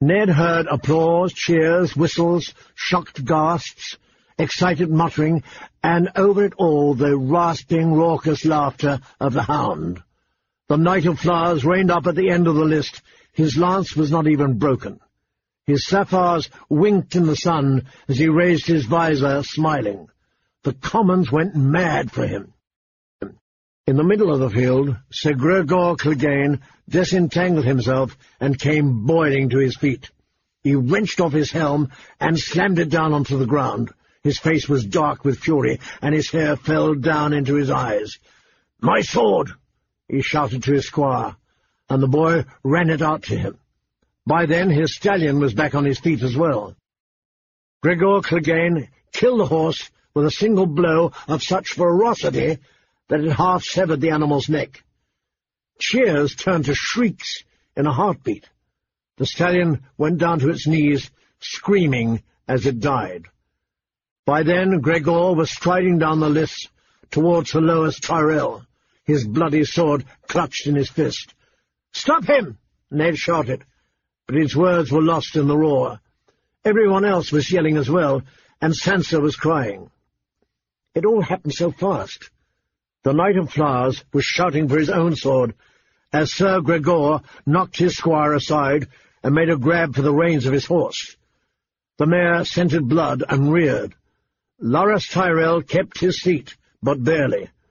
Ned heard applause, cheers, whistles, shocked gasps, excited muttering, and over it all the rasping, raucous laughter of the hound. The Knight of Flowers reined up at the end of the list. His lance was not even broken. His sapphires winked in the sun as he raised his visor, smiling. The commons went mad for him. In the middle of the field, Sir Gregor Clegane disentangled himself and came boiling to his feet. He wrenched off his helm and slammed it down onto the ground. His face was dark with fury, and his hair fell down into his eyes. "My sword!" he shouted to his squire, and the boy ran it out to him. By then his stallion was back on his feet as well. Gregor Clegane killed the horse with a single blow of such ferocity that it half severed the animal's neck. Cheers turned to shrieks in a heartbeat. The stallion went down to its knees, screaming as it died. By then Gregor was striding down the lists towards the lowest Tyrell, his bloody sword clutched in his fist. "Stop him!" Ned shouted, but his words were lost in the roar. Everyone else was yelling as well, and Sansa was crying. It all happened so fast. The Knight of Flowers was shouting for his own sword, as Sir Gregor knocked his squire aside and made a grab for the reins of his horse. The mare scented blood and reared. Loras Tyrell kept his seat, but barely.